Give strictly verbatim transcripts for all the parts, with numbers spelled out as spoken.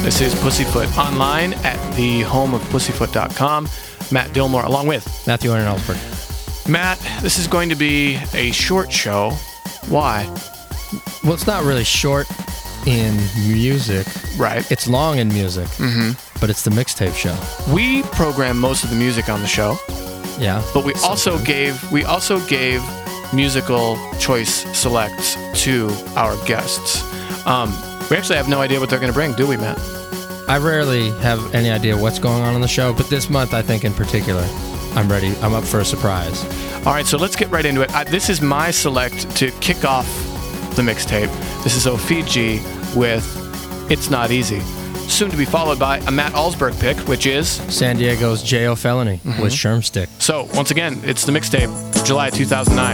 This is Pussyfoot, online at the home of pussyfoot dot com. Matt Dillmore, along with Matthew Arnold Ellsberg. Matt, this is going to be a short show. Why? Well, it's not really short in music. Right. It's long in music, mm-hmm. but it's the mixtape show. We program most of the music on the show. Yeah. But we also gave we also gave musical choice selects to our guests. Um, we actually have no idea what they're going to bring, do we, Matt? I rarely have any idea what's going on in the show, but this month, I think in particular, I'm ready. I'm up for a surprise. All right, so let's get right into it. I, this is my select to kick off the mixtape. This is Ofiji with It's Not Easy. Soon to be followed by a Matt Allsberg pick, which is San Diego's J O Felony mm-hmm. with Shermstick. So, once again, it's the mixtape, July two thousand nine.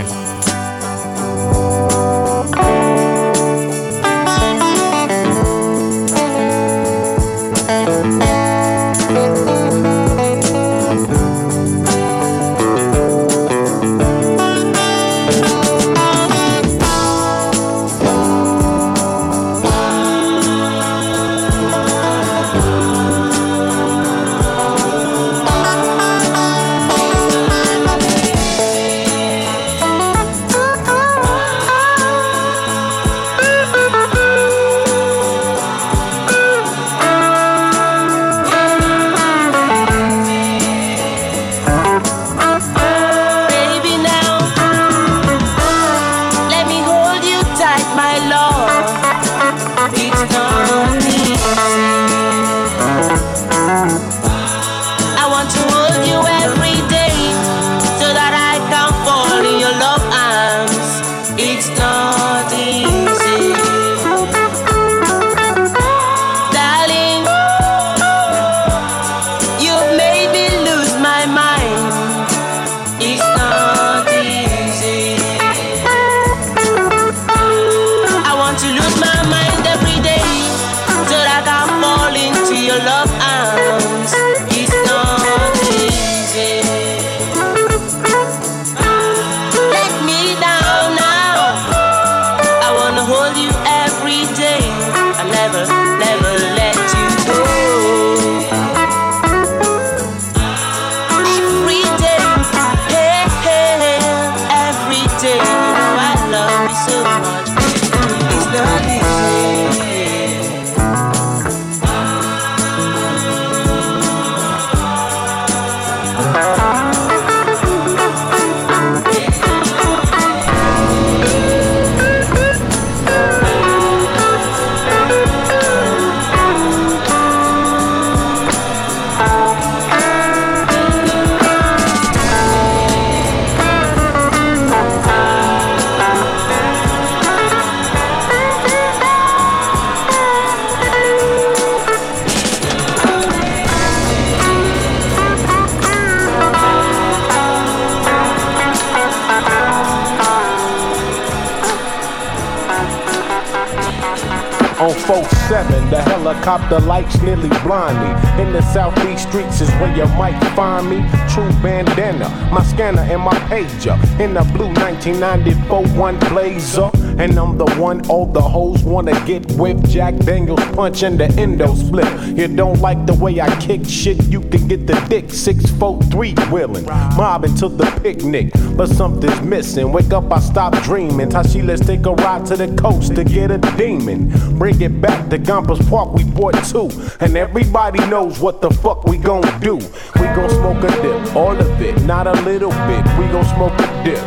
The helicopter lights nearly blind me. In the southeast streets is where you might find me. True bandana, my scanner and my pager. In the blue nineteen ninety-four one Blazer. And I'm the one all the hoes wanna get with. Jack Daniels punch and the endo split. You don't like the way I kick shit, you can get the dick six four three wheeling. Mobbing to the picnic, but something's missing. Wake up, I stop dreaming. Tashi, let's take a ride to the coast to get a demon. Bring it back to Gompers Park, we bought two. And everybody knows what the fuck we gon' do. We gon' smoke a dip, all of it, not a little bit. We gon' smoke a dip.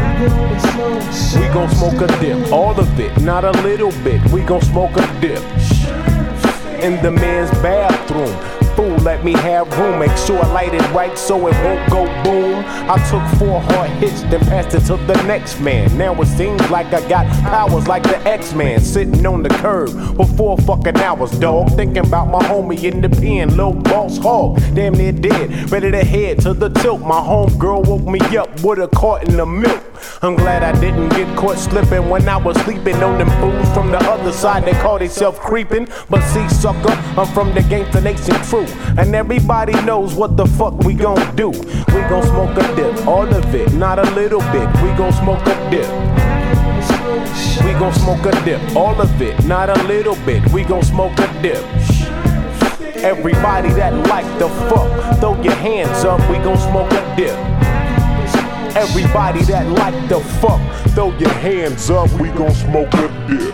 We gon' smoke a dip, all of it, not a little bit. We gon' smoke a dip. In the men's bathroom, fool, let me have room. Make sure I light it right so it won't go boom. I took four hard hits, then passed it to the next man. Now it seems like I got powers like the X-Man. Sitting on the curb for four fucking hours, dog. Thinking about my homie in the pen, Lil Boss Hog. Damn near dead, ready to head to the tilt. My homegirl woke me up with a carton of milk. I'm glad I didn't get caught slipping when I was sleeping on them fools from the other side. They call themselves creeping, but see, sucker, I'm from the Gangsta Nation crew, and everybody knows what the fuck we gon' do. We gon' smoke a dip, all of it, not a little bit. We gon' smoke a dip. We gon' smoke a dip, all of it, not a little bit. We gon' smoke a dip. Everybody that like the fuck, throw your hands up, we gon' smoke a dip. Everybody that like the fuck, throw your hands up, we gon' smoke a dip.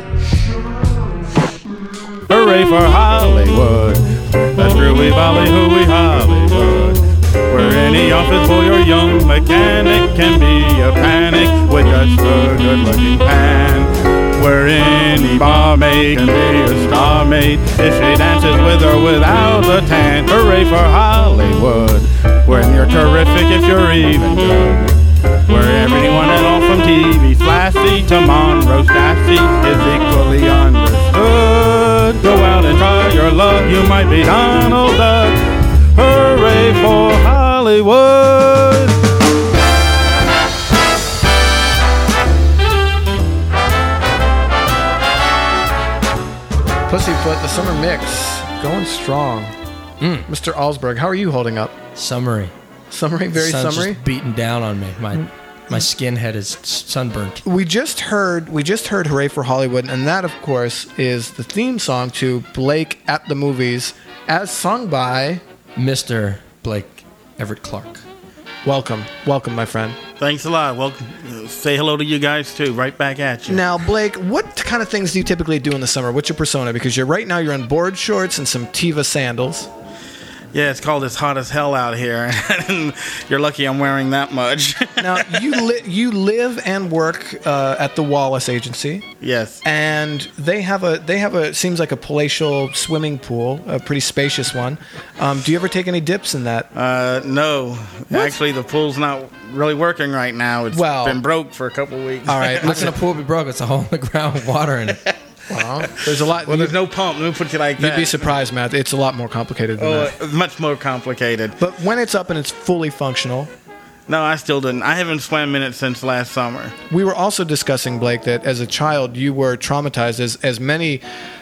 Hooray for Hollywood. That's Groovy Ballyhooey Hollywood. Where any office boy or young mechanic can be a panic with just a good-looking pan. Where any barmaid can be a star maid if she dances with or without a tan. Hooray for Hollywood. When you're terrific if you're even good. Where everyone at all from T V Flashy to Monroe Stassy is equally understood. Go out and try your luck, you might be Donald Duck. Hooray for Hollywood! Pussyfoot, the summer mix, going strong. Mm. Mister Alsberg, how are you holding up? Summery. Summery, very Sun's summery. Just beating down on me. My my skin head is sunburnt. We just heard we just heard "Hooray for Hollywood," and that, of course, is the theme song to Blake at the Movies, as sung by Mister Blake Everett Clark. Welcome, welcome, my friend. Thanks a lot. Welcome. Say hello to you guys too. Right back at you. Now, Blake, what kind of things do you typically do in the summer? What's your persona? Because you're right now you're in board shorts and some Teva sandals. Yeah, it's called It's Hot as Hell out here, and you're lucky I'm wearing that much. Now, you li- you live and work uh, at the Wallace Agency. Yes. And they have a they have a seems like a palatial swimming pool, a pretty spacious one. Um, do you ever take any dips in that? Uh, no. Actually, the pool's not really working right now. It's Well- been broke for a couple of weeks. All right, How can a pool be broke? It's a hole in the ground with water in it. Well, there's a lot. Well, there's no pump. Let me put it like You'd that. be surprised, Matt. It's a lot more complicated than Oh, that. much more complicated. But when it's up and it's fully functional, No, I still didn't. I haven't swam in it since last summer. we were also discussing, Blake, that as a child you were traumatized, as as many,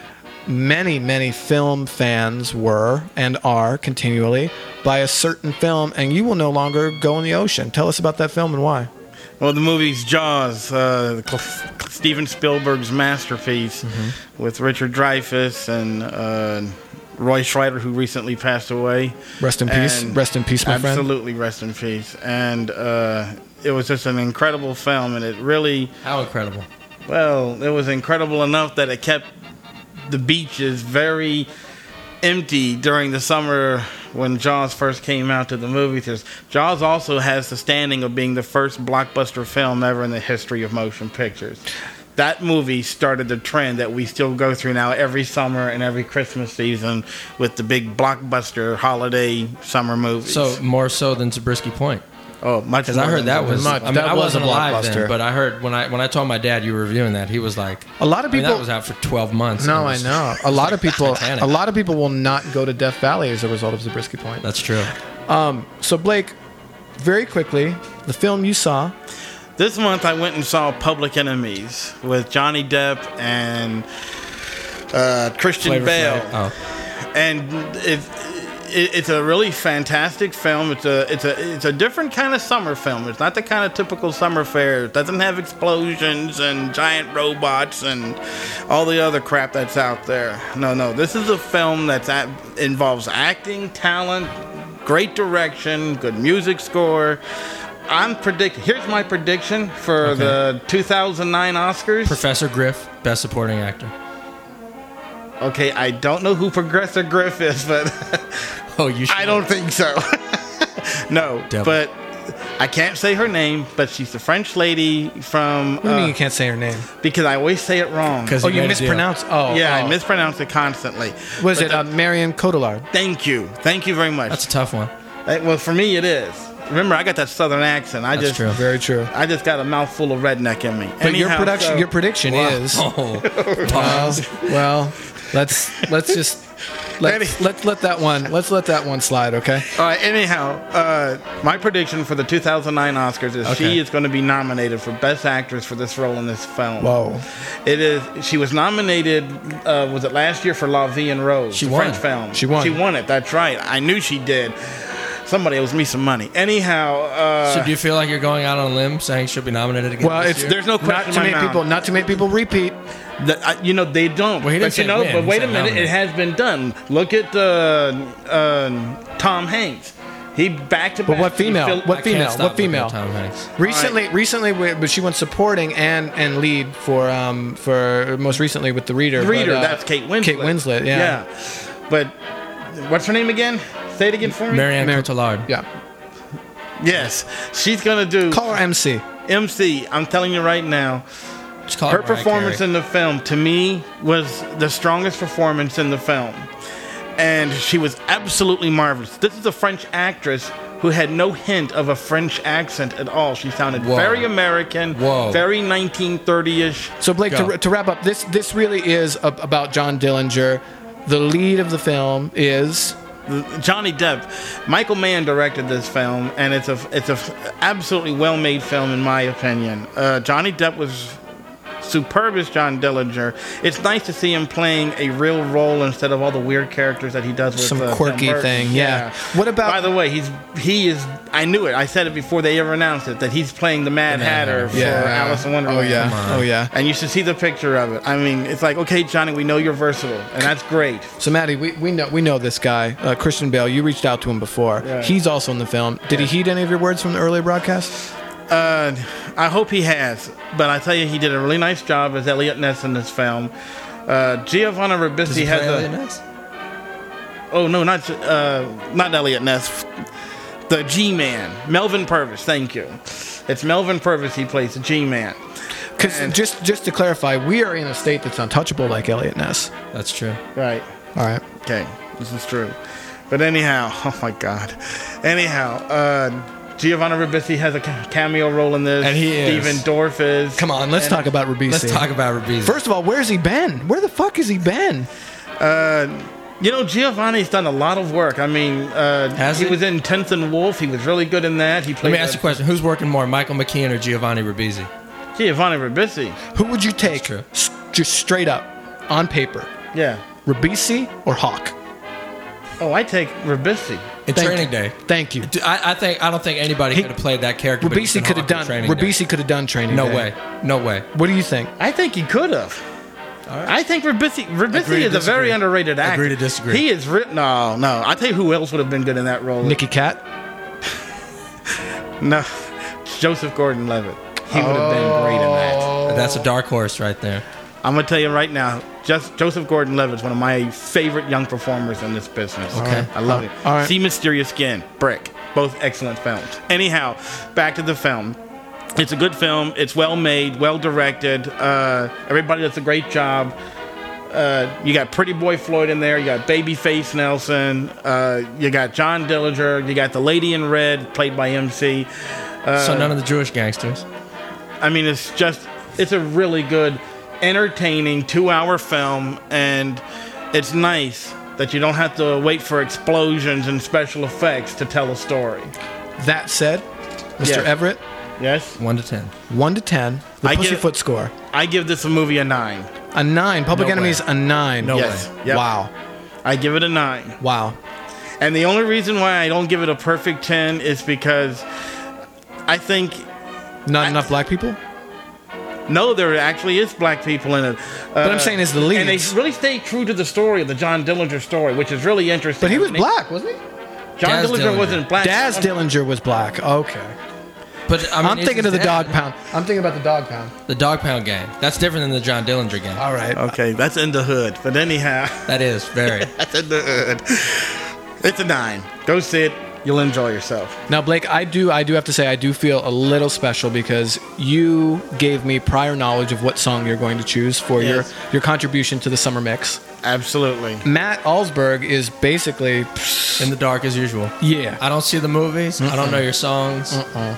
many, many film fans were and are continually, by a certain film, and you will no longer go in the ocean. Tell us about that film and why. Well, the movie's Jaws, uh, Steven Spielberg's masterpiece, mm-hmm. with Richard Dreyfuss and uh, Roy Scheider, who recently passed away. Rest in peace. And Rest in peace, my friend. Absolutely, rest in peace. And uh, it was just an incredible film, and it really, How incredible. well, it was incredible enough that it kept the beaches very empty during the summer when Jaws first came out to the movie theaters. Jaws also has the standing of being the first blockbuster film ever in the history of motion pictures. That movie started the trend that we still go through now every summer and every Christmas season with the big blockbuster holiday summer movies. So more so than Zabriskie Point. oh, much Because I more heard than that was. much. I mean, That I was wasn't a alive blockbuster. then, but I heard when I when I told my dad you were reviewing that, he was like, A lot of I mean, people. that was out for twelve months. No, It I was- know. A lot of people. Titanic. A lot of people will not go to Death Valley as a result of Zabriskie Point. That's true. So, Blake, very quickly, the film you saw. This month I went and saw Public Enemies with Johnny Depp and uh, Christian Flavor Bale. Flav. Oh. And it, it, it's a really fantastic film. It's a it's a it's a different kind of summer film. It's not the kind of typical summer fare. It doesn't have explosions and giant robots and all the other crap that's out there. No, no. This is a film that involves acting, talent, great direction, good music score. I'm predicting. Here's my prediction for Okay. the two thousand nine Oscars. Professor Griff, Best Supporting Actor. Okay, I don't know who Progressor Griff is, but Oh, you should. I don't think so. No, Devil. but I can't say her name, but she's the French lady from. What do you mean uh, you can't say her name? because I always say it wrong. 'Cause Oh, you you made a deal. mispronounced. Oh, Yeah, oh. I mispronounce it constantly. Was But it the- uh, Marion Cotillard? Thank you. Thank you very much. That's a tough one. Uh, well, for me, it is. Remember, I got that southern accent. I That's just, true. Very true. I just got a mouthful of redneck in me. But your Anyhow, production, so- your prediction is. Oh, Well, well, let's let's just let Any- let let that one let's let that one slide, okay? All right. Anyhow, uh, my prediction for the two thousand nine Oscars is Okay. she is going to be nominated for Best Actress for this role in this film. Whoa. It is. She was nominated. Uh, was it last year for La Vie en Rose? She the won. French film. She won. She won it. That's right. I knew she did. Somebody owes me some money. Anyhow, uh, so do you feel like you're going out on a limb saying she'll be nominated again? Well, this it's year? there's no not question too in my many mouth. people. Not too many people repeat. The, uh, you know, they don't. Well, he didn't but you say know, when, but he wait a said minute, nominate. it has been done. Look at uh, uh, Tom Hanks. He back to back. But what female? he fil- What I can't female? stop What looking female? at Tom Hanks. Recently, recently, we- but she won supporting and and lead for um for most recently with the Reader. The Reader, but, uh, that's Kate Winslet. Kate Winslet, yeah. Yeah. But what's her name again? Say it again for me. Marianne Mar- Cotillard. Yeah. Yes, she's gonna do Call her M C. M C. I'm telling you right now, Just call her it Mariah performance Carey. in the film to me was the strongest performance in the film, and she was absolutely marvelous. This is a French actress who had no hint of a French accent at all. She sounded Whoa. very American, Whoa. very nineteen thirty-ish. So Blake, Go. to, to wrap up, this this really is a, about John Dillinger. The lead of the film is Johnny Depp. Michael Mann directed this film, and it's a it's a absolutely well-made film in my opinion. Uh, Johnny Depp was superb as John Dillinger. It's nice to see him playing a real role instead of all the weird characters that he does with Some uh, quirky Tim Burton. thing, yeah. What about- By the way, he's he is. I knew it. I said it before they ever announced it that he's playing the Mad, The Mad Hatter Hatter. for Alice in Wonderland. Oh yeah. Oh yeah. And you should see the picture of it. I mean, it's like, okay, Johnny, we know you're versatile, and that's great. So Maddie, we, we know we know this guy, uh, Christian Bale. You reached out to him before. Yeah. He's also in the film. Did he heed any of your words from the earlier broadcast? Uh, I hope he has, but I tell you, he did a really nice job as Elliot Ness in this film. Uh, Giovanna Does Ribisi he has play a. Elliot Ness? Oh no, not uh, not Elliot Ness. The G-Man, Melvin Purvis. Thank you. It's Melvin Purvis. He plays the G-Man. Because And- just just to clarify, we are in a state that's untouchable like Elliot Ness. That's true. Right. All right. Okay. This is true. But anyhow, oh my God. Anyhow, uh, Giovanna Ribisi has a ca- cameo role in this. And he is. Steven Dorff is. Come on, let's And- talk about Ribisi. Let's talk about Ribisi. First of all, where's he been? Where the fuck has he been? Uh, you know, Giovanni's done a lot of work. I mean, uh, Has he he? was in Tenth and Wolf. He was really good in that. He Let played me ask you a uh, question. Who's working more, Michael McKean or Giovanni Ribisi? Giovanni Ribisi. Who would you take, true. s- just straight up, on paper? Yeah. Ribisi or Hawk? Oh, I take Ribisi. In Thank Training you. Day. Thank you. D- I, I think I don't think anybody He- could have played that character. but Ribisi Ethan could have Hawke in done. Training Day. Ribisi could have done Training No Day. way. No way. What do you think? I think he could have. I think Ribisi, Ribisi Agree to is a very disagree. underrated actor. Agree to disagree. He is written. No, no. I'll tell you who else would have been good in that role. Nicky Cat? No, Joseph Gordon-Levitt. He would have been great in that. That's a dark horse right there. I'm gonna tell you right now, just Joseph Gordon-Levitt is one of my favorite young performers in this business. Okay. I love it. All right. See Mysterious Skin, Brick, both excellent films. Anyhow, back to the film. It's a good film. It's well made, well directed. Uh, everybody does a great job. Uh, you got Pretty Boy Floyd in there. You got Babyface Nelson. Uh, you got John Dillinger. You got the Lady in Red, played by M C. Uh, So none of the Jewish gangsters. I mean, it's just, it's a really good, entertaining two-hour film, and it's nice that you don't have to wait for explosions and special effects to tell a story. That said, Mister Yes. Everett, Yes? One to ten. one to ten. The I give- Pussyfoot score. I give this a movie a nine. A nine. Public No Enemies, way. a nine. No Yes. way. Yep. Wow. I give it a nine. Wow. And the only reason why I don't give it a perfect ten is because I think, Not I- enough black people? no, there actually is black people in it. Uh, But I'm saying is the leads. And they really stay true to the story of the John Dillinger story, which is really interesting. But he was I mean, black, wasn't he? John Daz Dillinger, Dillinger. wasn't black. Daz Dillinger was black. Okay. But I mean, I'm he's thinking of the dead. Dog Pound. I'm thinking about the Dog Pound. The Dog Pound gang. That's different than the John Dillinger gang. All right. Okay, that's in the hood. But anyhow, That is very. that's in the hood. It's a nine. Go see it. You'll enjoy yourself. Now, Blake, I do, I do have to say, I do feel a little special because you gave me prior knowledge of what song you're going to choose for Yes. your your contribution to the summer mix. Absolutely. Matt Alsberg is basically, In the dark as usual. yeah. I don't see the movies. I don't know your songs.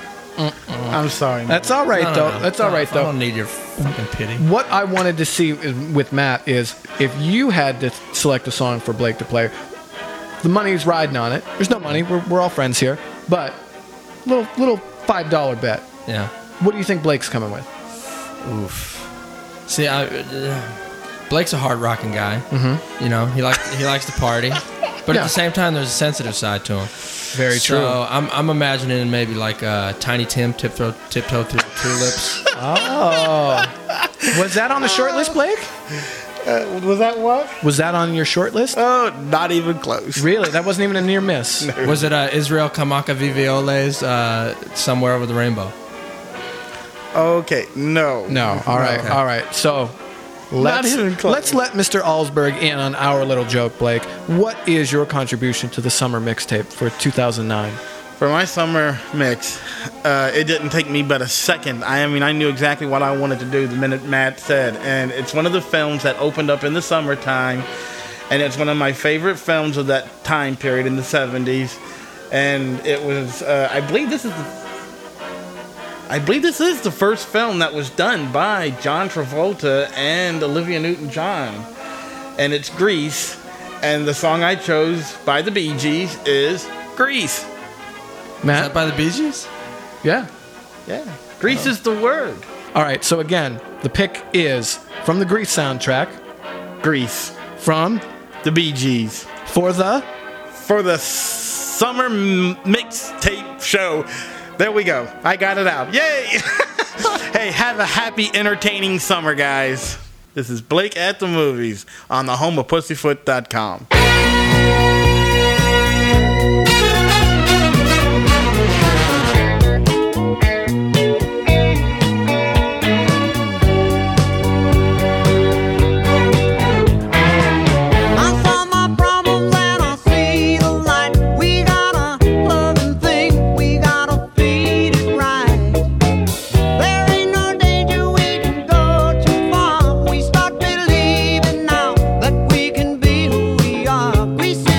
I'm sorry. man. That's all right No, no, though. no. That's all No, right I though. don't need your fucking pity. What I wanted to see is- with Matt is if you had to select a song for Blake to play, the money's riding on it. There's no money. We're, we're all friends here, but little little five dollar bet. Yeah. What do you think Blake's coming with? Oof. See, I, uh, Blake's a hard rocking guy. Mm-hmm. You know, he likes he likes to party, but Yeah. at the same time, there's a sensitive side to him. Very so true. I'm I'm imagining maybe like uh, Tiny Tim tiptoe tiptoe through the tulips. Oh, Was that on the short list, Blake? Uh, was that what? Was that on your short list? Oh, not even close. Really? That wasn't even a near miss. Was it uh, Israel Kamaka Viviole's uh, Somewhere Over the Rainbow? Okay, no. No. All right. Okay. All right. So let's even close. let's let Mister Allsberg in on our little joke, Blake. What is your contribution to the summer mixtape for two thousand nine? For my summer mix, uh, it didn't take me but a second. I mean, I knew exactly what I wanted to do the minute Matt said. And it's one of the films that opened up in the summertime. And it's one of my favorite films of that time period in the seventies. And it was, uh, I believe this is the, I believe this is the first film that was done by John Travolta and Olivia Newton-John. And it's Grease. And the song I chose by the Bee Gees is Grease. Matt? Is that by the Bee Gees? Yeah. Yeah. Grease is the word. All right. So again, the pick is from the Grease soundtrack. Grease. From The Bee Gees. for the For the summer m- mixtape show. There we go. I got it out. Yay! Hey, have a happy, entertaining summer, guys. This is Blake at the Movies on the home of pussyfoot dot com. We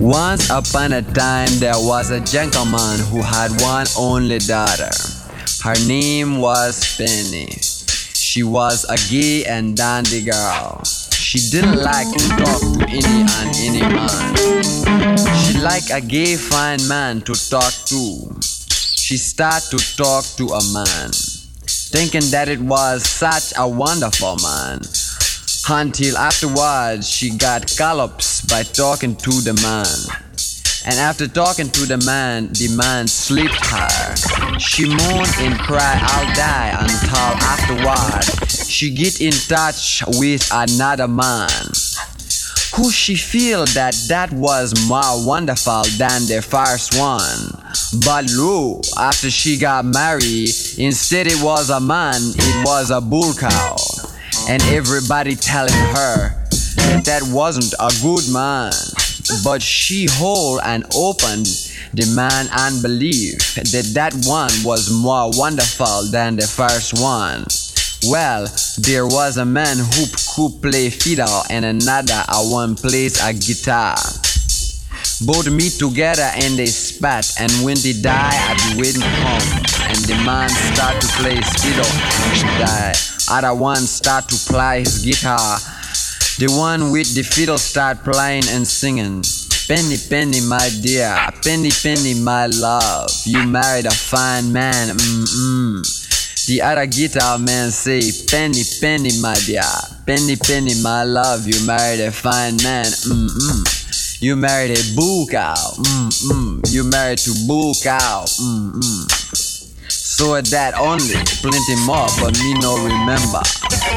Once upon a time there was a gentleman who had one only daughter. Her name was Penny. She was a gay and dandy girl. She didn't like to talk to any and any man. She liked a gay fine man to talk to. She started to talk to a man, thinking that it was such a wonderful man. Until afterwards she got collapsed by talking to the man. And after talking to the man, the man slept her. She moaned and cried, I'll die, until afterward she get in touch with another man, who she feel that that was more wonderful than the first one. But lo, after she got married, instead it was a man, it was a bull cow. And everybody telling her that that wasn't a good man. But she hold and opened the man and believed that that one was more wonderful than the first one. Well, there was a man who could play fiddle and another a one plays a guitar. Both meet together and they spat, and when they die I be waiting home. And the man start to play his fiddle and she die. Other one start to play his guitar. The one with the fiddle start playing and singing. Penny, penny, my dear, penny, penny, my love, you married a fine man, mm-mm. The other guitar man say, penny, penny, my dear, penny, penny, my love, you married a fine man, mm-mm. You married a bull cow, mm-mm. You married to bull cow, mm-mm. So that only, plenty more, but me no remember.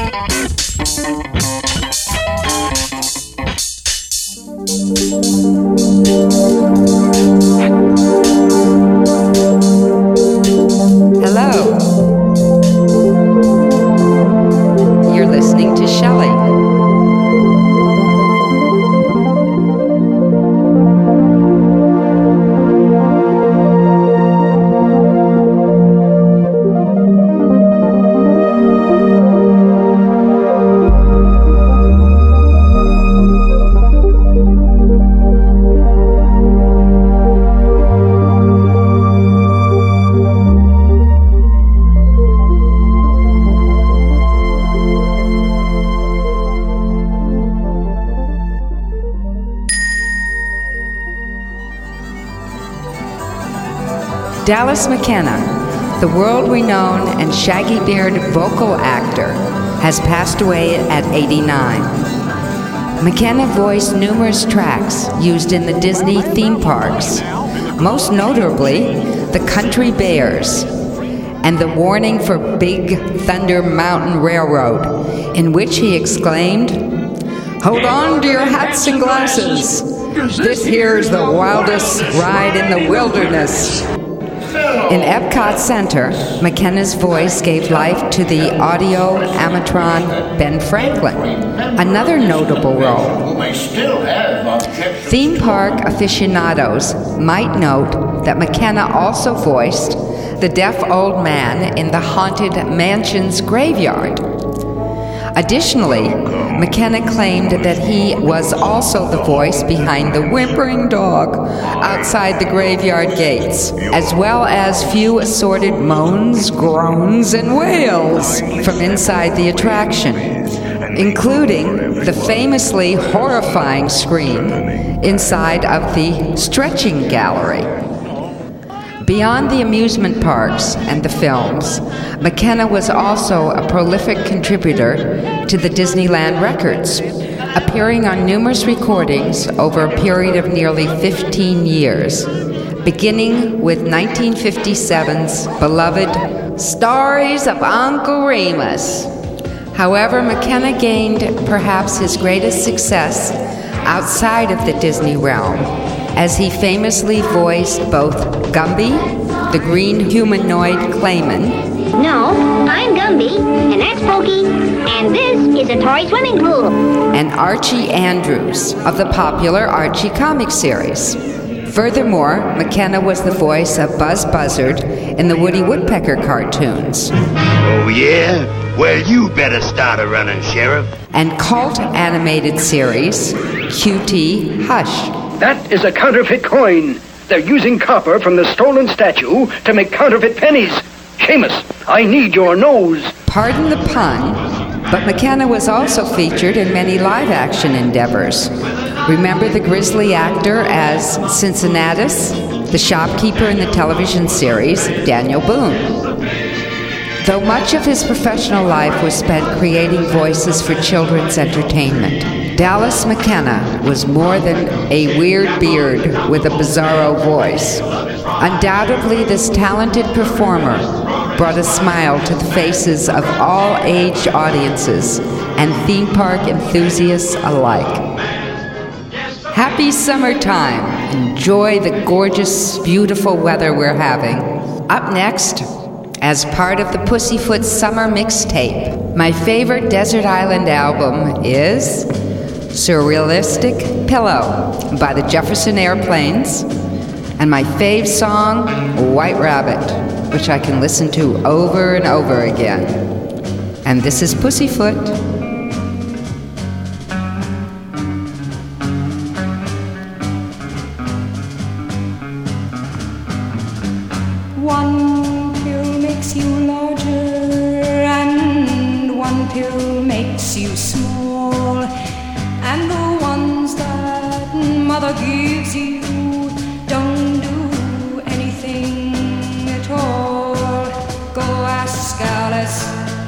Hello. You're listening to Shelley. Dallas McKenna, the world-renowned and shaggy-bearded vocal actor, has passed away at eighty-nine. McKenna voiced numerous tracks used in the Disney theme parks, most notably The Country Bears and The Warning for Big Thunder Mountain Railroad, in which he exclaimed, "Hold on to your hats and glasses. This here's the wildest ride in the wilderness." In Epcot Center, McKenna's voice gave life to the audio animatron Ben Franklin, another notable role. Theme park aficionados might note that McKenna also voiced the deaf old man in the Haunted Mansion's graveyard. Additionally, McKenna claimed that he was also the voice behind the whimpering dog outside the graveyard gates, as well as few assorted moans, groans, and wails from inside the attraction, including the famously horrifying scream inside of the stretching gallery. Beyond the amusement parks and the films, McKenna was also a prolific contributor to the Disneyland records, appearing on numerous recordings over a period of nearly fifteen years, beginning with nineteen fifty-seven's beloved Stories of Uncle Remus. However, McKenna gained perhaps his greatest success outside of the Disney realm, as he famously voiced both Gumby, the green humanoid Clayman. No, I'm Gumby, and that's Pokey, and this is a toy swimming pool. And Archie Andrews of the popular Archie comic series. Furthermore, McKenna was the voice of Buzz Buzzard in the Woody Woodpecker cartoons. Oh, yeah? Well, you better start a running, Sheriff. And cult animated series Q T Hush. That is a counterfeit coin. They're using copper from the stolen statue to make counterfeit pennies. Seamus, I need your nose. Pardon the pun, but McKenna was also featured in many live-action endeavors. Remember the grisly actor as Cincinnatus, the shopkeeper in the television series Daniel Boone. Though much of his professional life was spent creating voices for children's entertainment, Dallas McKenna was more than a weird beard with a bizarro voice. Undoubtedly, this talented performer brought a smile to the faces of all age audiences and theme park enthusiasts alike. Happy summertime. Enjoy the gorgeous, beautiful weather we're having. Up next, as part of the Pussyfoot Summer Mixtape, my favorite Desert Island album is Surrealistic Pillow by the Jefferson Airplanes, and my fave song, White Rabbit, which I can listen to over and over again. And this is Pussyfoot. One pill makes you larger and one pill makes you small, and the ones that mother gives you don't do anything at all. Go ask Alice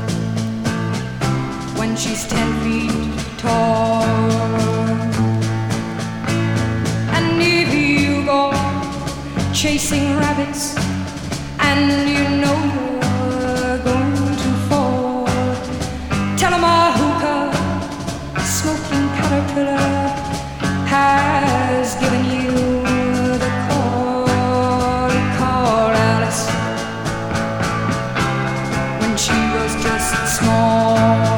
when she's ten feet tall. And if you go chasing rabbits and you know you're going to fall, tell 'em a hookah, a smoking caterpillar has given you the call. Call Alice when she was just small.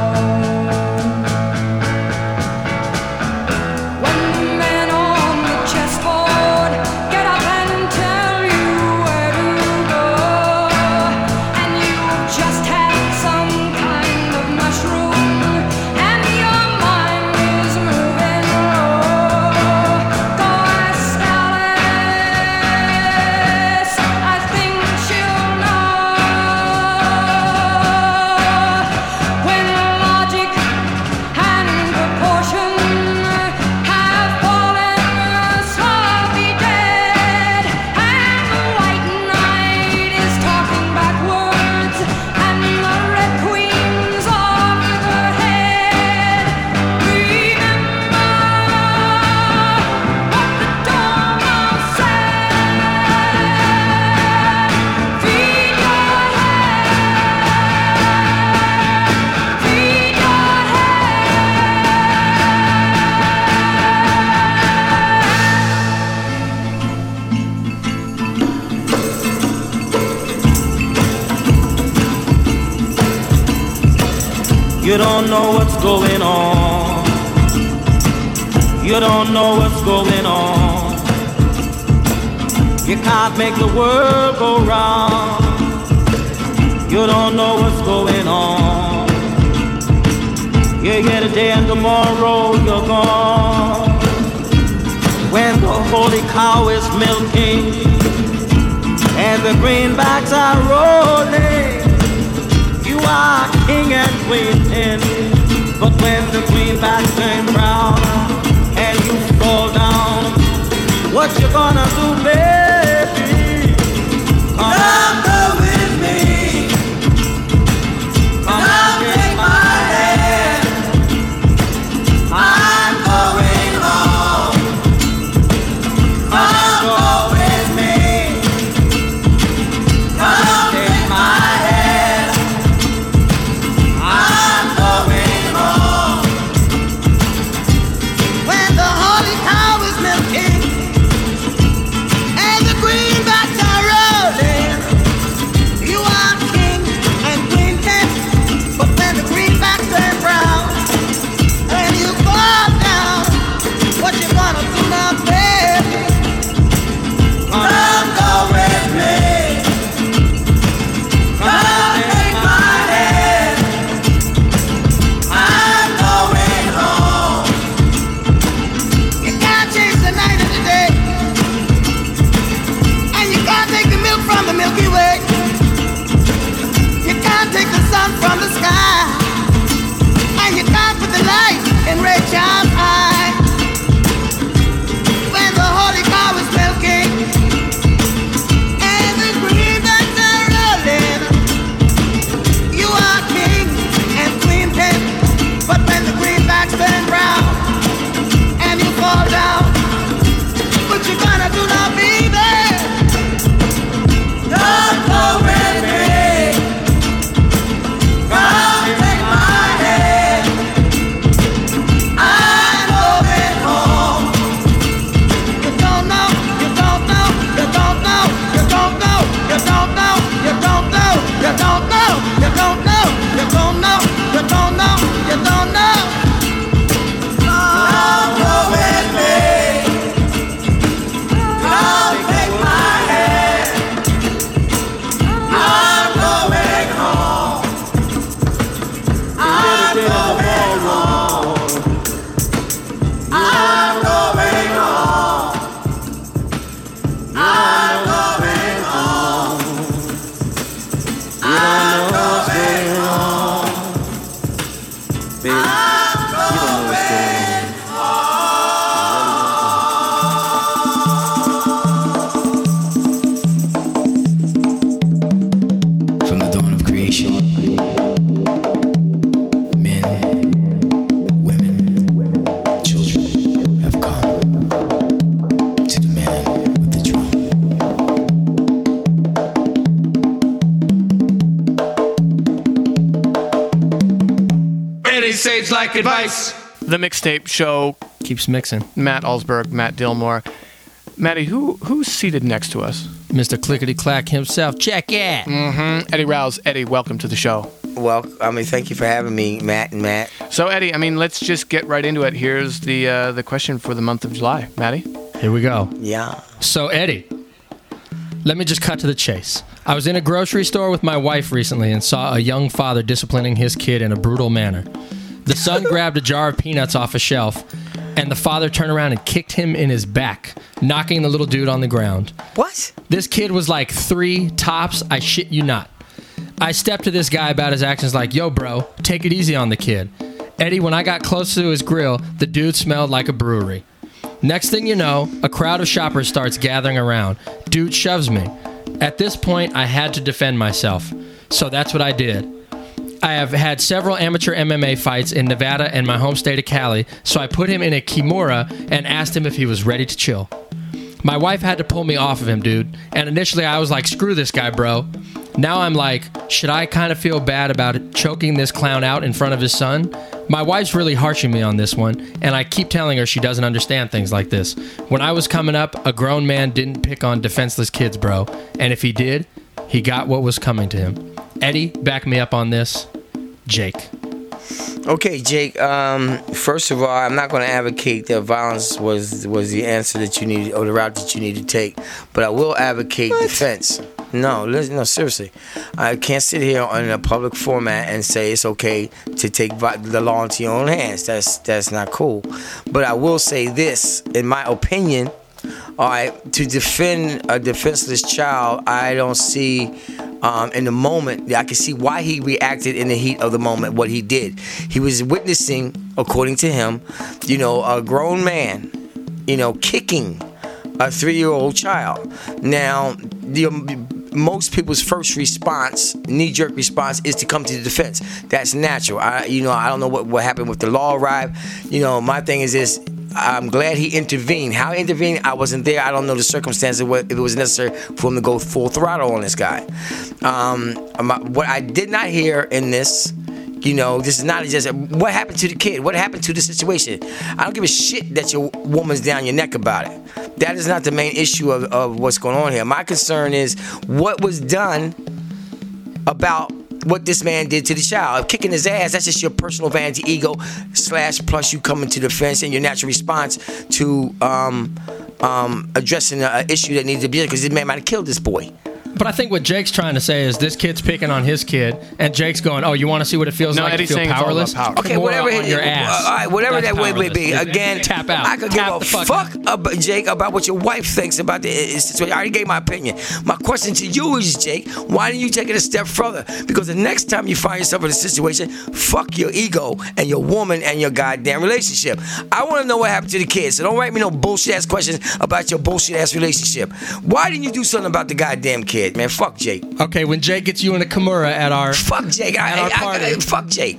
When the men on the chessboard get up and tell you where to go, and you just had some kind of mushroom and your mind is moving low, go ask Alice, I think she'll know. When logic and proportion have fallen sloppy dead, and the white knight is talking backwards, and the red queen's off with her head, remember what the dormouse said. Feed your head, feed your You don't know what's going on. You don't know what's going on. You can't make the world go round. You don't know what's going on. You get a day and tomorrow you're gone. When the holy cow is milking and the greenbacks are rolling, you are king and queen. But when the greenbacks turn brown and you fall down, what you gonna do, baby? Come on, go with me. Come on, take my hand. I'm going home. Come on, go with me. Come on, take my hand. I'm going home. When the holy cow is milking and shot high. When the holy cow is milking and the greenbacks are rolling, you are king and queen pin. But when the greenbacks turn brown and you fall down, what you gonna do now, baby? Don't go with me. Come take my hand. I'm going home. You don't know, you don't know, you don't know, you don't know, you don't know, you don't know, you don't know, you don't know, you don't know, you don't know, you don't know. Come go with me. Come take my hand. I'm going home. I'm going home. I'm going home. I'm going home. I'm going home. Baby, you don't know what's going on. From the dawn of creation, men, women, children have come to the man with the drum. Eddie Sage like advice. The Mixtape Show keeps mixing. Matt Alsberg, Matt Dillmore. Matty, who who's seated next to us? Mister Clickety Clack himself. Check it. Mm-hmm. Eddie Rouse. Eddie, welcome to the show. Well, I mean, thank you for having me, Matt and Matt. So, Eddie, I mean, let's just get right into it. Here's the uh, the question for the month of July. Matty? Here we go. Yeah. So, Eddie, let me just cut to the chase. I was in a grocery store with my wife recently and saw a young father disciplining his kid in a brutal manner. The son grabbed a jar of peanuts off a shelf, and the father turned around and kicked him in his back, knocking the little dude on the ground. What? This kid was like three tops, I shit you not. I stepped to this guy about his actions like, yo, bro, take it easy on the kid. Eddie, when I got close to his grill, the dude smelled like a brewery. Next thing you know, a crowd of shoppers starts gathering around. Dude shoves me. At this point, I had to defend myself. So that's what I did. I have had several amateur M M A fights in Nevada and my home state of Cali, so I put him in a kimura and asked him if he was ready to chill. My wife had to pull me off of him, dude, and initially I was like, screw this guy, bro. Now I'm like, should I kind of feel bad about it, choking this clown out in front of his son? My wife's really harshing me on this one, and I keep telling her she doesn't understand things like this. When I was coming up, a grown man didn't pick on defenseless kids, bro, and if he did, he got what was coming to him. Eddie, back me up on this. Jake. Okay, Jake. Um, first of all, I'm not going to advocate that violence was was the answer that you need or the route that you need to take, but I will advocate what? defense. No, listen, no, seriously. I can't sit here in a public format and say it's okay to take vi- the law into your own hands. That's that's not cool. But I will say this, in my opinion. All right, to defend a defenseless child, I don't see um, in the moment. I can see why he reacted in the heat of the moment, what he did. He was witnessing, according to him, you know, a grown man, you know, kicking a three-year-old child. Now, the, most people's first response, knee-jerk response, is to come to the defense. That's natural. I, you know, I don't know what, what happened with the law arrived. You know, my thing is this. I'm glad he intervened. How he intervened, I wasn't there. I don't know the circumstances, if it was necessary for him to go full throttle on this guy. Um, what I did not hear in this, you know, this is not just what happened to the kid. What happened to the situation? I don't give a shit that your woman's down your neck about it. That is not the main issue of, of what's going on here. My concern is what was done about what this man did to the child. Kicking his ass, that's just your personal vanity, ego, slash, plus you coming to the defense and your natural response to um, um, addressing an issue that needed to be, because this man might have killed this boy. But I think what Jake's trying to say is this kid's picking on his kid, and Jake's going, "Oh, you want to see what it feels No, like Eddie's to feel saying it's all about powerless? power. Okay, whatever on it, your ass. uh, all right, whatever That's that way may be. powerless. Again, tap out. I could Tap give a the fuck fuck, about, Jake, about what your wife thinks about the uh, situation. I already gave my opinion. My question to you is, Jake, why didn't you take it a step further? Because the next time you find yourself in a situation, fuck your ego and your woman and your goddamn relationship. I want to know what happened to the kids. So don't write me no bullshit ass questions about your bullshit ass relationship. Why didn't you do something about the goddamn kid, man? Fuck Jake. Okay, when Jake gets you in a Kimura at our fuck Jake. at I, our I, party. I, fuck Jake.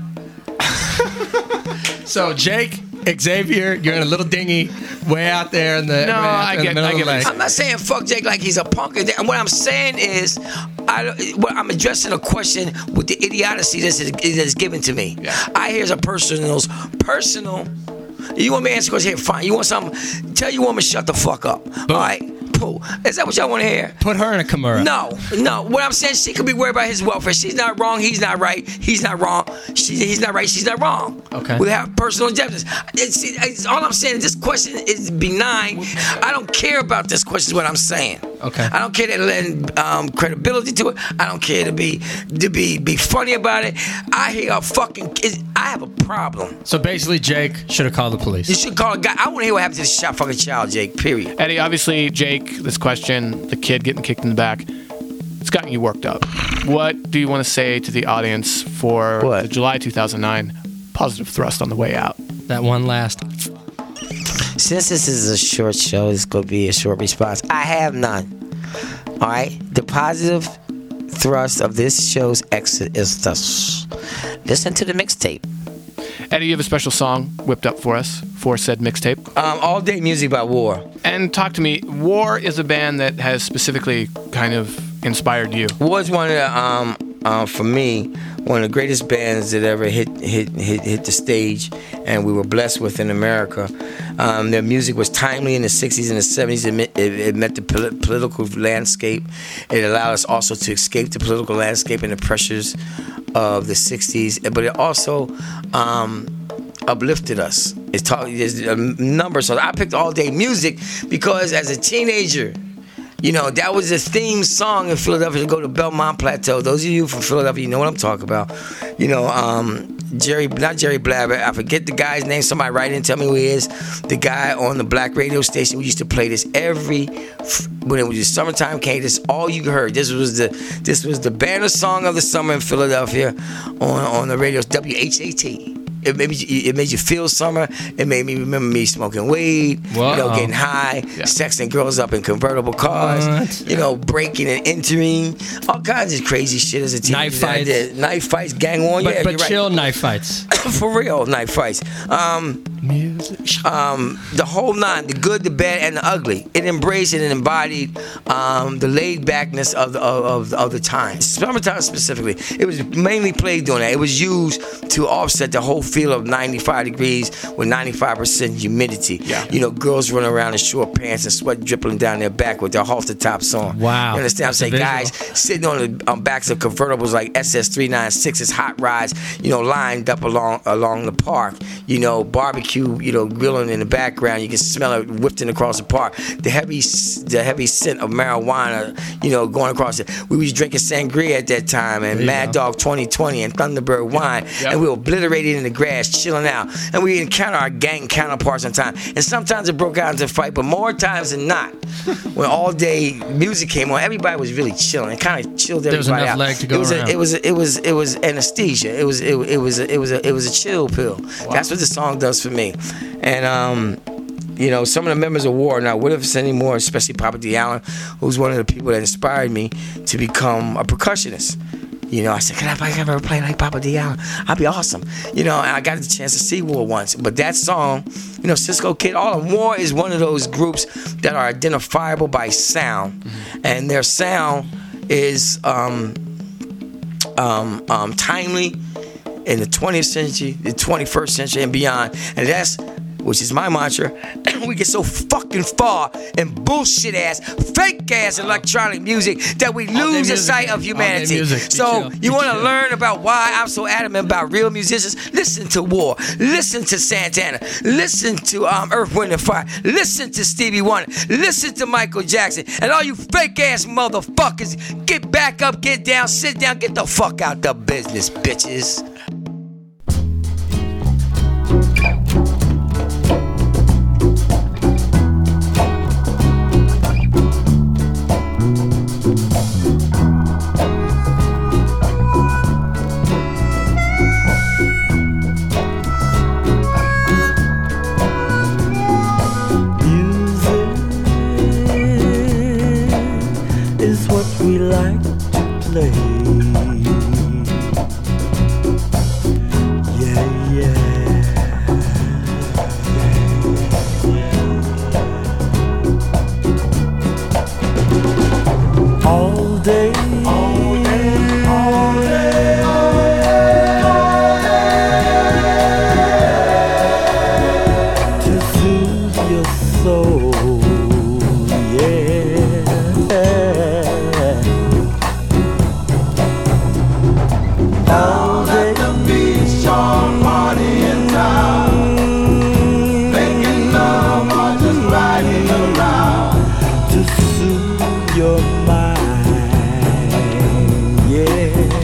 So Jake, Xavier, you're in a little dinghy way out there in the, No, I in the get- middle I of get the what lake. I'm not saying fuck Jake like he's a punk. And what I'm saying is, I, what I'm addressing a question with the idiocy that's, that's given to me. I here's a personal, personal. You want me to answer questions? Here, fine. You want something? Tell your woman shut the fuck up. All right. Cool. Is that what y'all want to hear? Put her in a Kimura. No, no. What I'm saying, she could be worried about his welfare. She's not wrong. He's not right. He's not wrong. She, he's not right. She's not wrong. Okay. We have personal objectives. It's, it's, all I'm saying is this question is benign. I don't care about this question. Is what I'm saying. Okay. I don't care to lend um, credibility to it. I don't care to be to be be funny about it. I hear a fucking. I have a problem. So basically, Jake should have called the police. You should call a guy. I want to hear what happened to this shot fucking child, Jake. Period. Eddie, obviously, Jake, this question, the kid getting kicked in the back, it's gotten you worked up. What do you want to say to the audience for What? the July two thousand nine positive thrust on the way out? That one last. Since this is a short show, it's going to be a short response. I have none. All right? The positive thrust of this show's exit is this. Listen to the mixtape. Eddie, you have a special song whipped up for us for said mixtape. Um, All Day Music by War. And talk to me. War is a band that has specifically kind of inspired you. War is one of the, um, um, for me, one of the greatest bands that ever hit hit hit, hit the stage, and we were blessed with in America. Um, their music was timely in the sixties and the seventies. It met, it, it met the pol- political landscape. It allowed us also to escape the political landscape and the pressures of the sixties, but it also um, uplifted us. It's talk, there's a number. So I picked All Day Music because as a teenager, you know, that was the theme song in Philadelphia to go to Belmont Plateau. Those of you from Philadelphia, you know what I'm talking about. You know, um, Jerry, not Jerry Blabber, I forget the guy's name. Somebody write in and tell me who he is. The guy on the black radio station, we used to play this every, when it was the summertime came, this all you heard. This was the this was the banner song of the summer in Philadelphia on, on the radio, W H A T. It made me, it made you feel summer. It made me remember me smoking weed, Whoa. you know, getting high, Yeah. sexing girls up in convertible cars, What? you know, breaking and entering, all kinds of crazy shit as a teenager. Knife that I fights. did. Knife fights, gang war, But, yeah, but you're right. chill knife fights. For real, knife fights. Um, Music. um, the whole nine, the good, the bad, and the ugly. It embraced and it embodied um, the laid backness of the, of, of, of the time. Summertime specifically. It was mainly played doing that. It was used to offset the whole feel of ninety-five degrees with ninety-five percent humidity. Yeah. You know, girls running around in short pants and sweat dripping down their back with their halter tops on. Wow. You understand what I'm saying? That's a Guys sitting on the on backs of convertibles like S S three ninety-sixes, hot rods, you know, lined up along along the park. You know, barbecue, you know, grilling in the background. You can smell it whipping across the park. The heavy the heavy scent of marijuana, you know, going across it. We was drinking sangria at that time and There you Mad go. Dog twenty twenty and Thunderbird wine. Yeah. And we were obliterated in the grass, chilling out. And we encounter our gang counterparts on time. And sometimes it broke out into a fight, but more times than not, when All Day Music came on, everybody was really chilling. It kind of chilled There was everybody enough out. leg to go it was around. A, it was a, it was it was anesthesia. It was it, it was a, it was a, it was a chill pill. That's what the song does for me. And um you know, some of the members of War, now what if it's anymore, especially Papa D. Allen, who's one of the people that inspired me to become a percussionist. You know, I said, can I, can I ever play like Papa D. Allen? I'd be awesome. You know, and I got the chance to see War once. But that song, you know, Cisco Kid, all of them, War is one of those groups that are identifiable by sound. Mm-hmm. And their sound is um, um, um, timely in the twentieth century, the twenty-first century, and beyond. And that's which is my mantra, we get so fucking far in bullshit ass, fake ass electronic music that we lose the sight of humanity. music. So Be chill. you Be want to chill. learn about why I'm so adamant about real musicians? Listen to War. Listen to Santana. Listen to um, Earth, Wind and Fire. Listen to Stevie Wonder. Listen to Michael Jackson. And all you fake ass motherfuckers, get back up, get down, sit down, get the fuck out the business, bitches. Is what we like to play. Yeah, yeah. All day, all day, all day, all day, to soothe your soul. All at the beach or party in town, making love or just riding around to soothe your mind, yeah.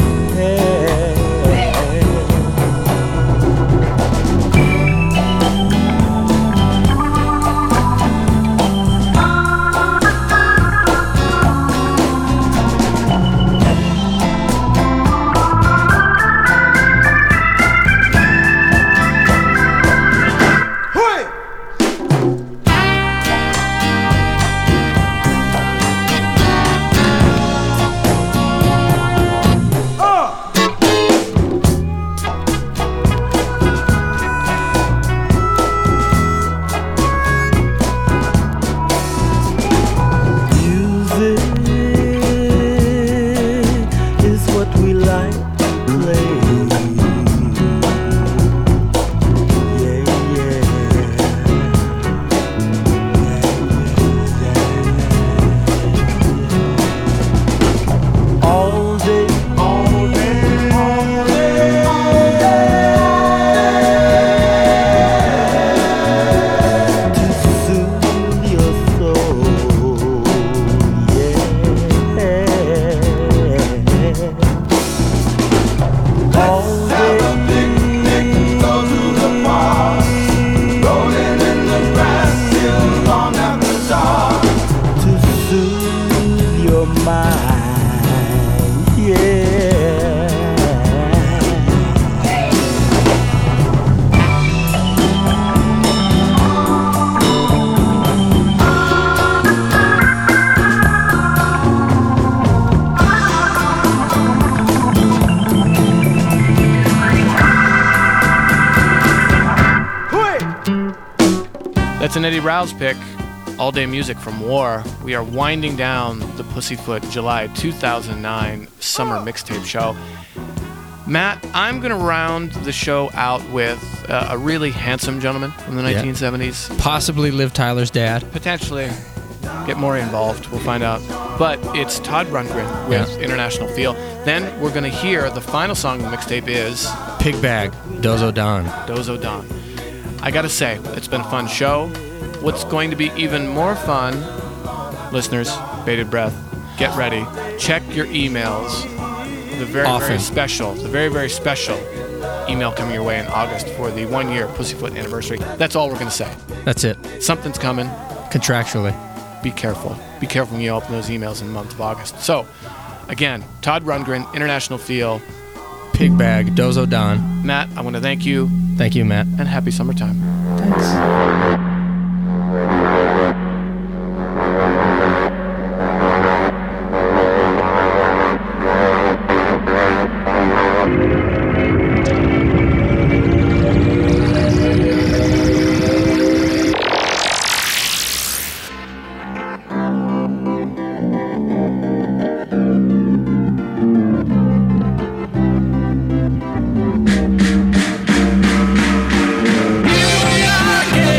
That's an Eddie Rouse pick. All Day Music from War. We are winding down the Pussyfoot July two thousand nine Summer Mixtape Show. Matt, I'm going to round the show out with uh, a really handsome gentleman from the Yeah. nineteen seventies. Possibly Liv Tyler's dad. Potentially. Get more involved. We'll find out. But it's Todd Rundgren with Yeah. International Feel. Then we're going to hear the final song of the mixtape is Pig Bag, Dozo Don. Dozo Don. I got to say, it's been a fun show. What's going to be even more fun, listeners, bated breath, get ready. Check your emails. The very, Often. very special, the very, very special email coming your way in August for the one year Pussyfoot anniversary. That's all we're going to say. That's it. Something's coming. Contractually. Be careful. Be careful when you open those emails in the month of August. So, again, Todd Rundgren, International Feel. Pig Bag, Dozo Don. Matt, I want to thank you. Thank you, Matt. And happy summertime. Thanks. Here we are again.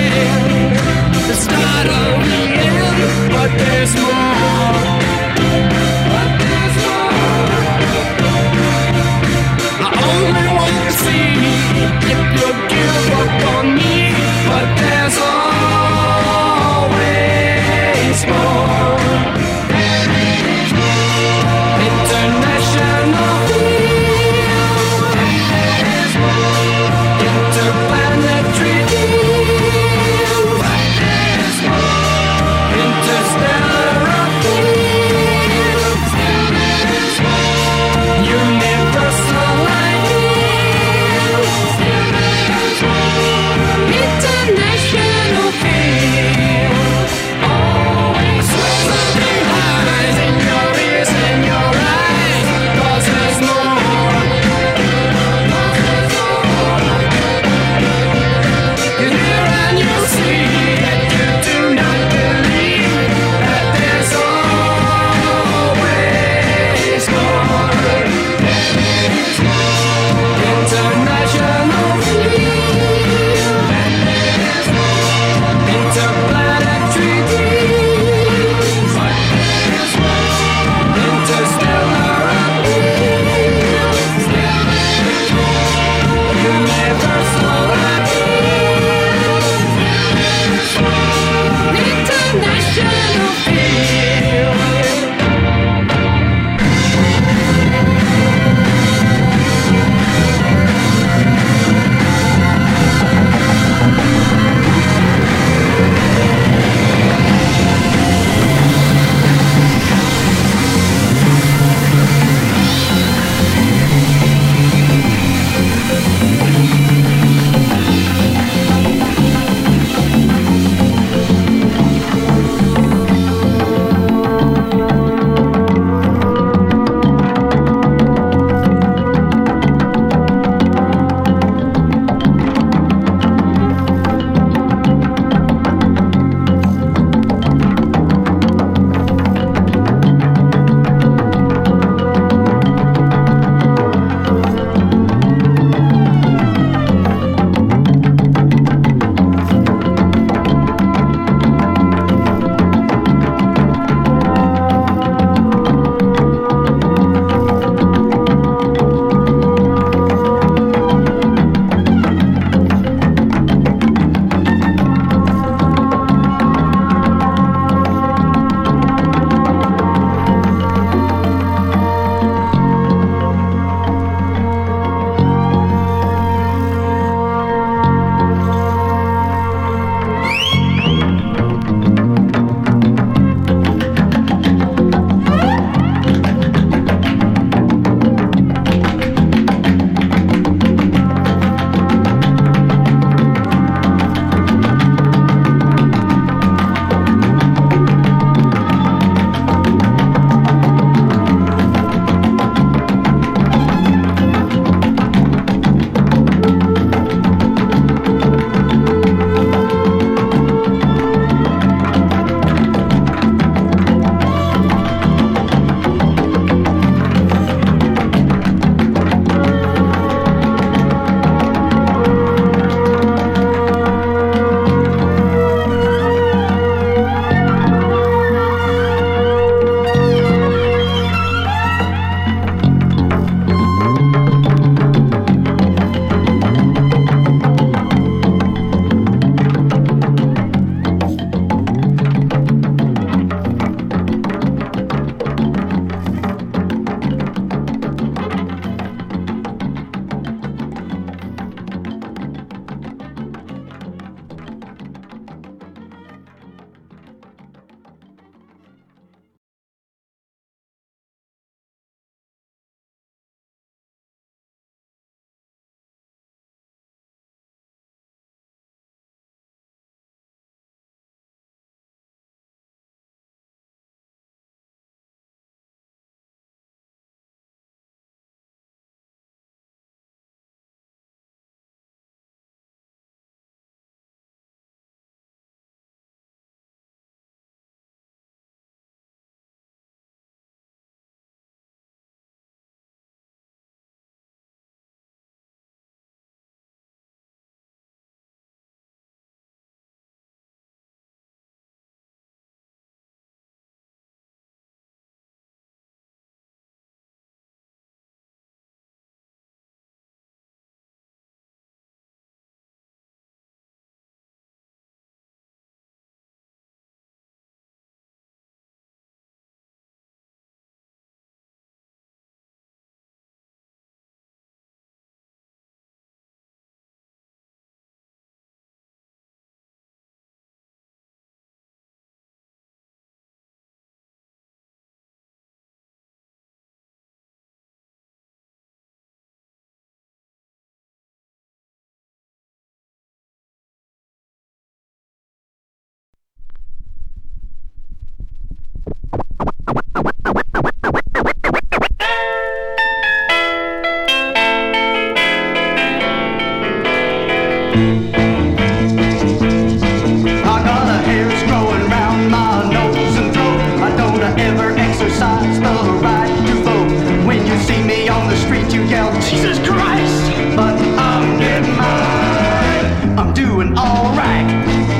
I got a hairs growing round my nose and throat. I don't ever exercise the right to vote. When you see me on the street, you yell, Jesus Christ! But I'm getting mine. I'm doing alright.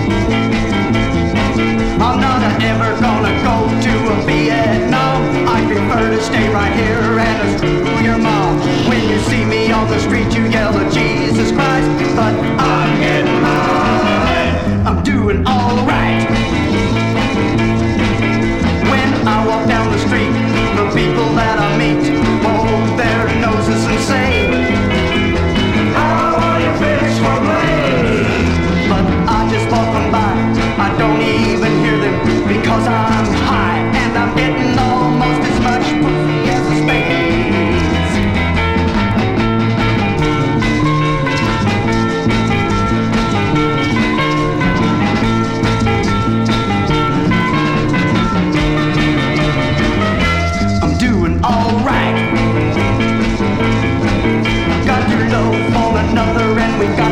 I'm not ever gonna go to a Vietnam. I prefer to stay right here and screw your mom. When you see me on the street, you yell, Jesus Christ! But I'm getting mine. I'm doing alright. When I walk down the street, the people that I meet hold their noses and say, how are you fish for me? But I just walk them by, I don't even hear them because I'm high and I'm getting almost as much pussy as a spade. I'm doing alright. Got your love on another and we got